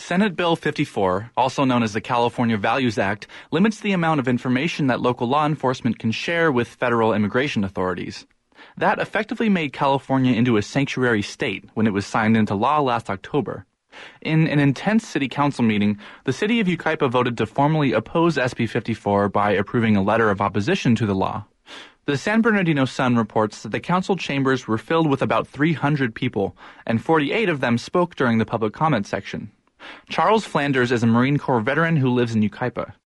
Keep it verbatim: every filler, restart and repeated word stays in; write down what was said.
Senate Bill fifty-four, also known as the California Values Act, limits the amount of information that local law enforcement can share with federal immigration authorities. That effectively made California into a sanctuary state when it was signed into law last October. In an intense city council meeting, the city of Yucaipa voted to formally oppose S B fifty-four by approving a letter of opposition to the law. The San Bernardino Sun reports that the council chambers were filled with about three hundred people, and forty-eight of them spoke during the public comment section. Charles Flanders is a Marine Corps veteran who lives in Yucaipa.